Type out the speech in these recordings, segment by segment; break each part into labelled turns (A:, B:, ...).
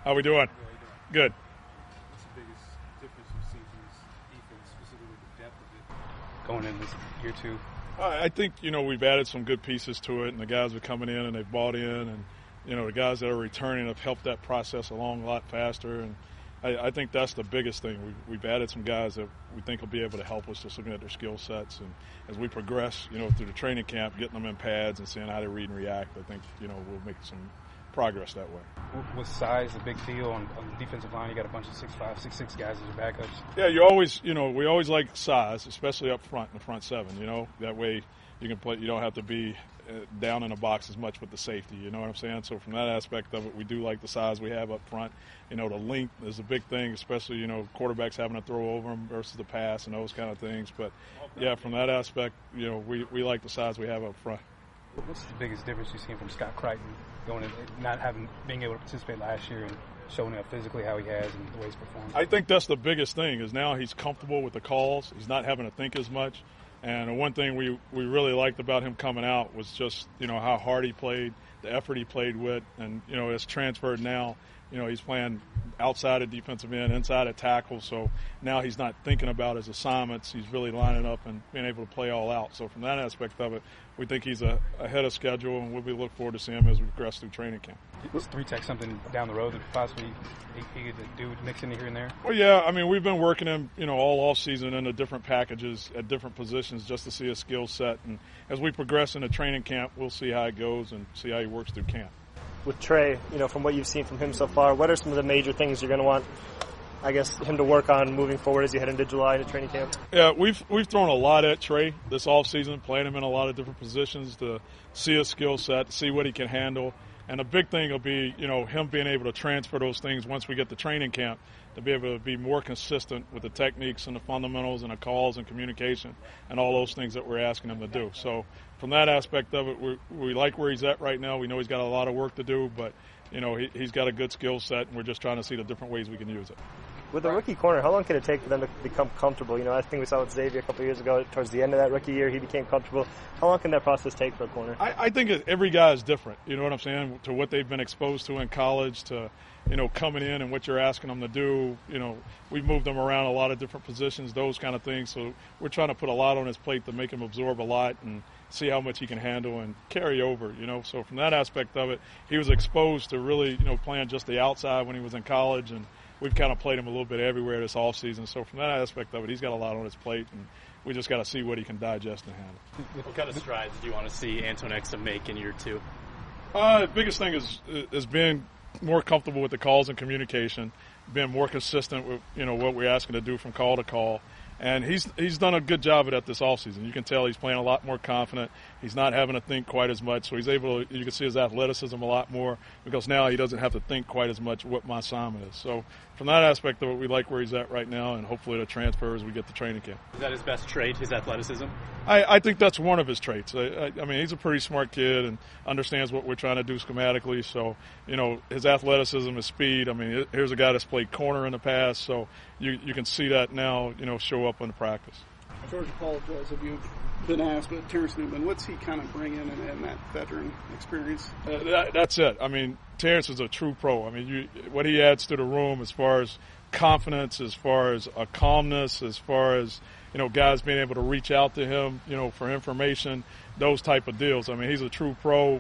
A: How we doing? Good.
B: What's the biggest difference you've seen from this defense, specifically the depth of it, going in this year two?
A: I think, we've added some good pieces to it, and the guys are coming in and they've bought in, and, the guys that are returning have helped that process along a lot faster. And I think that's the biggest thing. We've added some guys that we think will be able to help us just looking at their skill sets. And as we progress, through the training camp, getting them in pads and seeing how they read and react, I think, we'll make some progress that way.
B: Was size a big deal on the defensive line? You got a bunch of 6'5", 6'6" guys as your backups.
A: Yeah, you always, we always like size, especially up front in the front seven. That way you can play. You don't have to be down in the box as much with the safety. You know what I'm saying? So from that aspect of it, we do like the size we have up front. The length is a big thing, especially quarterbacks having to throw over them versus the pass and those kind of things. But yeah, from that aspect, we like the size we have up front.
B: What's the biggest difference you've seen from Scott Crichton going in, being able to participate last year and showing up physically how he has and the way he's performed?
A: I think that's the biggest thing is now he's comfortable with the calls. He's not having to think as much. And the one thing we really liked about him coming out was just, how hard he played, the effort he played with, and, it's transferred now. He's playing outside of defensive end, inside of tackle, so now he's not thinking about his assignments. He's really lining up and being able to play all out. So from that aspect of it, we think he's ahead of schedule, and we'll look forward to seeing him as we progress through training camp.
B: Was 3-tech something down the road that possibly he could do mixing here and there?
A: Well, yeah, we've been working him, all off season in the different packages at different positions just to see his skill set. And as we progress into training camp, we'll see how it goes and see how he works through camp.
C: With Trey, from what you've seen from him so far, what are some of the major things you're going to want, him to work on moving forward as you head into July into training camp?
A: Yeah, we've thrown a lot at Trey this offseason, playing him in a lot of different positions to see his skill set, see what he can handle. And the big thing will be, him being able to transfer those things once we get to training camp, to be able to be more consistent with the techniques and the fundamentals and the calls and communication and all those things that we're asking him to do. So from that aspect of it, we like where he's at right now. We know he's got a lot of work to do, but, he's got a good skill set, and we're just trying to see the different ways we can use it.
C: With a rookie corner, how long can it take for them to become comfortable? I think we saw with Xavier a couple of years ago. Towards the end of that rookie year, he became comfortable. How long can that process take for a corner?
A: I think every guy is different. You know what I'm saying? To what they've been exposed to in college, to coming in and what you're asking them to do. We've moved them around a lot of different positions, those kind of things. So we're trying to put a lot on his plate to make him absorb a lot and see how much he can handle and carry over. So from that aspect of it, he was exposed to really playing just the outside when he was in college, and we've kind of played him a little bit everywhere this offseason. So from that aspect of it, he's got a lot on his plate, and we just got to see what he can digest and handle.
D: What kind of strides do you want to see Antone Exum make in year two?
A: The biggest thing is being more comfortable with the calls and communication, being more consistent with what we're asking to do from call to call. And he's done a good job of that this offseason. You can tell he's playing a lot more confident. He's not having to think quite as much. So he's able to, you can see his athleticism a lot more because now he doesn't have to think quite as much what my assignment is. So from that aspect of it, we like where he's at right now, and hopefully it'll transfer as we get to training camp.
D: Is that his best trait, his athleticism?
A: I think that's one of his traits. He's a pretty smart kid and understands what we're trying to do schematically. So, his athleticism, his speed. Here's a guy that's played corner in the past, so you can see that now, show up in the practice.
E: George, apologize if you've been asked, but Terrence Newman, what's he kind of bringing in that veteran experience?
A: That's it. Terrence is a true pro. What he adds to the room as far as confidence, as far as a calmness, as far as, guys being able to reach out to him, for information, those type of deals. He's a true pro.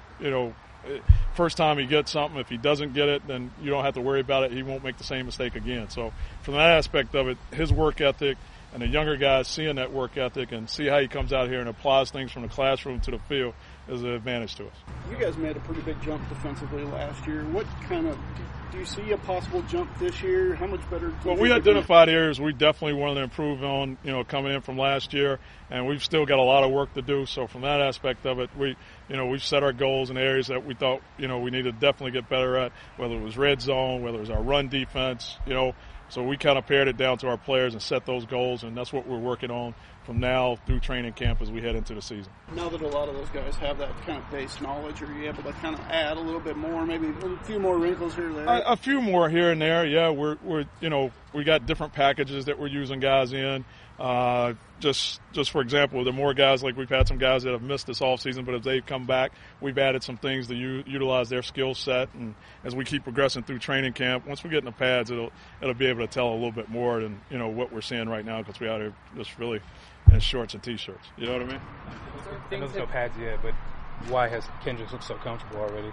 A: First time he gets something, if he doesn't get it, then you don't have to worry about it. He won't make the same mistake again. So from that aspect of it, his work ethic and the younger guys seeing that work ethic and see how he comes out here and applies things from the classroom to the field is an advantage to us.
E: You guys made a pretty big jump defensively last year. What kind of do you see a possible jump this year? How much better?
A: Well, we identified areas we definitely wanted to improve on, coming in from last year, and we've still got a lot of work to do. So from that aspect of it, we've set our goals in areas that we thought, we need to definitely get better at, whether it was red zone, whether it was our run defense, So we kind of pared it down to our players and set those goals, and that's what we're working on from now through training camp as we head into the season.
E: Now that a lot of those guys have that kind of base knowledge, are you able to kind of add a little bit more, maybe a few more wrinkles here and there?
A: A few more here and there, yeah. We got different packages that we're using guys in. just for example, the more guys, like we've had some guys that have missed this offseason, but as they've come back, we've added some things to utilize their skill set. And as we keep progressing through training camp, once we get in the pads, it'll be able to tell a little bit more than, you know, what we're seeing right now, because we're out here just really in shorts and T-shirts. You know what I mean?
B: I know there's no pads yet, but why has Kendricks looked so comfortable already?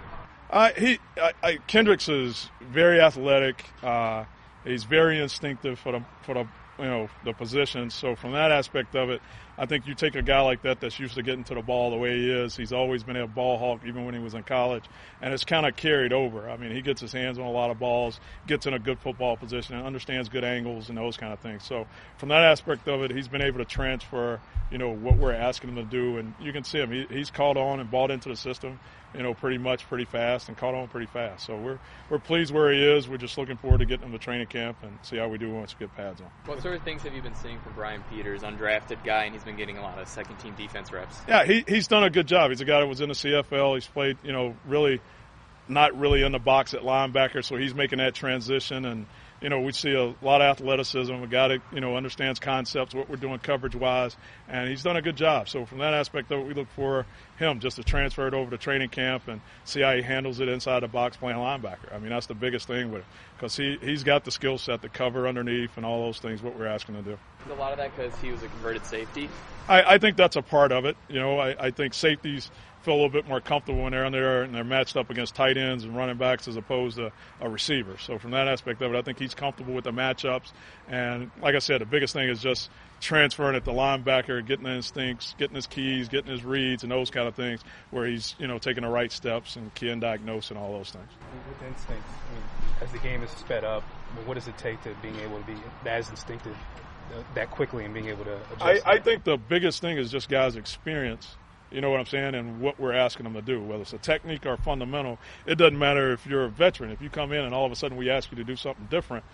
A: Kendricks is very athletic. He's very instinctive for the the position. So from that aspect of it, I think you take a guy like that that's used to getting to the ball the way he is. He's always been a ball hawk, even when he was in college, and it's kind of carried over. I mean, he gets his hands on a lot of balls, gets in a good football position, and understands good angles and those kind of things. So from that aspect of it, he's been able to transfer, what we're asking him to do, and you can see him. He's caught on and bought into the system, pretty fast, and caught on pretty fast. So we're pleased where he is. We're just looking forward to getting him to training camp and see how we do once we get pads on.
F: What sort of things have you been seeing from Brian Peters, undrafted guy, and he's been getting a lot of second-team defense reps?
A: Yeah, he's done a good job. He's a guy that was in the CFL. He's played, really not really in the box at linebacker, so he's making that transition. And, we see a lot of athleticism, a guy that, understands concepts, what we're doing coverage-wise, and he's done a good job. So from that aspect of it, we look for him just to transfer it over to training camp and see how he handles it inside the box playing linebacker. I mean, that's the biggest thing with him, because he's got the skill set to cover underneath and all those things, what we're asking to do.
F: Is a lot of that because he was a converted safety?
A: I think that's a part of it. I think safeties feel a little bit more comfortable when they're in there and they're matched up against tight ends and running backs as opposed to a receiver. So from that aspect of it, I think he's comfortable with the matchups. And like I said, the biggest thing is just transferring it to linebacker, getting the instincts, getting his keys, getting his reads, and those kind of things, where he's taking the right steps and key and diagnose and all those things.
B: With instincts, as the game is sped up, what does it take to being able to be as instinctive that quickly and being able to adjust?
A: I think the biggest thing is just guys' experience. You know what I'm saying? And what we're asking them to do, whether it's a technique or fundamental, it doesn't matter if you're a veteran. If you come in and all of a sudden we ask you to do something different,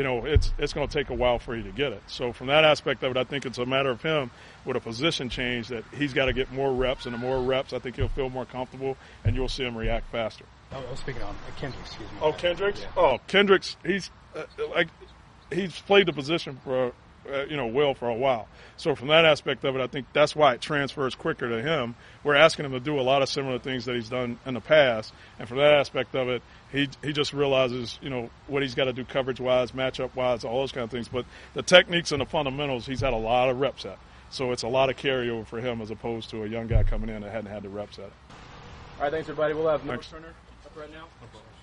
A: it's going to take a while for you to get it. So from that aspect of it, I think it's a matter of him with a position change that he's got to get more reps, and the more reps, I think he'll feel more comfortable, and you'll see him react faster.
B: I was speaking on Kendricks, excuse me.
A: Oh, Kendricks?
B: Yeah.
A: Oh, Kendricks, he's played the position for well for a while. So from that aspect of it, I think that's why it transfers quicker to him. We're asking him to do a lot of similar things that he's done in the past, and from that aspect of it, he just realizes, what he's got to do coverage-wise, matchup-wise, all those kind of things. But the techniques and the fundamentals, he's had a lot of reps at. So it's a lot of carryover for him as opposed to a young guy coming in that hadn't had the reps at it.
D: All right, thanks, everybody. We'll have
A: Thanks.
D: Turner up right now.